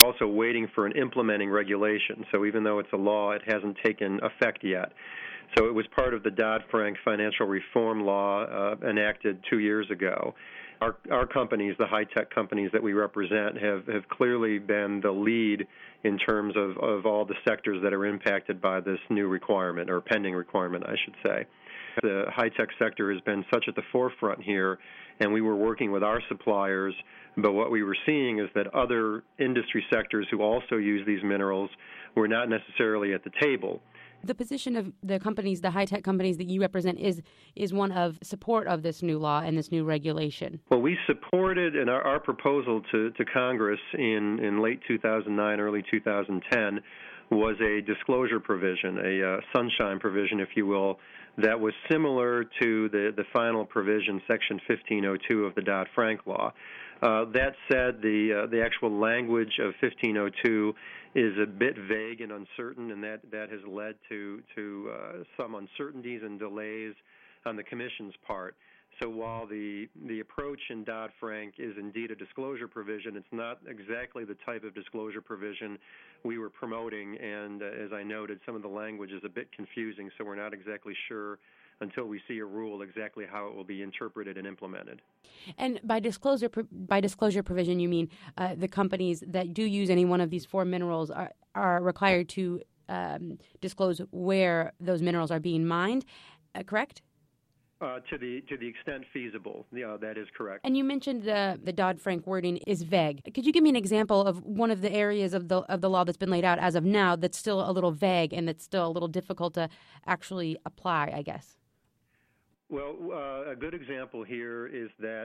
Also waiting for an implementing regulation. So even though it's a law, it hasn't taken effect yet. So it was part of the Dodd-Frank financial reform law enacted 2 years ago. Our companies, the high-tech companies that we represent, have clearly been the lead in terms of all the sectors that are impacted by this new requirement, or pending requirement, I should say. The high-tech sector has been such at the forefront here, and we were working with our suppliers, but what we were seeing is that other industry sectors who also use these minerals were not necessarily at the table. The position of the companies, the high-tech companies that you represent, is one of support of this new law and this new regulation. Well, we supported in our proposal to Congress in late 2009, early 2010, was a disclosure provision, a sunshine provision, if you will, that was similar to the final provision, Section 1502 of the Dodd-Frank law. That said, the actual language of 1502 is a bit vague and uncertain, and that has led to some uncertainties and delays on the Commission's part. So while the approach in Dodd-Frank is indeed a disclosure provision, it's not exactly the type of disclosure provision we were promoting, and as I noted, some of the language is a bit confusing, so we're not exactly sure until we see a rule exactly how it will be interpreted and implemented. And by disclosure provision, you mean the companies that do use any one of these four minerals are required to disclose where those minerals are being mined, correct? To the extent feasible, that is correct. And you mentioned the Dodd-Frank wording is vague. Could you give me an example of one of the areas of the law that's been laid out as of now that's still a little vague and that's still a little difficult to actually apply, I guess? Well, a good example here is that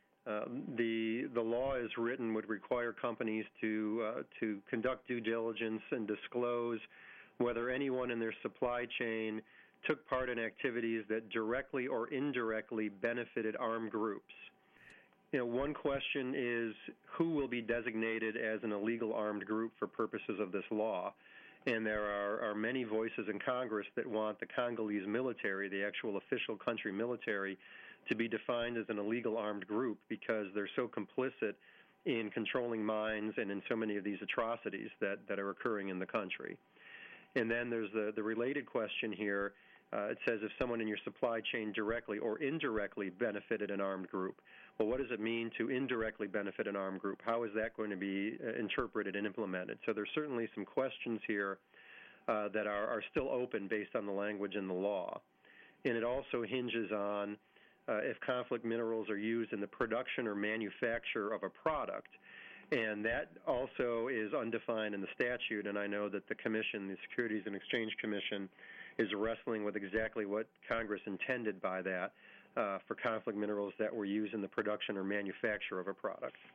the law as written would require companies to conduct due diligence and disclose whether anyone in their supply chain took part in activities that directly or indirectly benefited armed groups. One question is who will be designated as an illegal armed group for purposes of this law? And there are many voices in Congress that want the Congolese military, the actual official country military, to be defined as an illegal armed group because they're so complicit in controlling mines and in so many of these atrocities that are occurring in the country. And then there's the related question here. It says if someone in your supply chain directly or indirectly benefited an armed group. Well, what does it mean to indirectly benefit an armed group? How is that going to be interpreted and implemented? So there's certainly some questions here that are still open based on the language in the law. And it also hinges on if conflict minerals are used in the production or manufacture of a product. And that also is undefined in the statute, and I know that the Commission, the Securities and Exchange Commission, is wrestling with exactly what Congress intended by that for conflict minerals that were used in the production or manufacture of a product.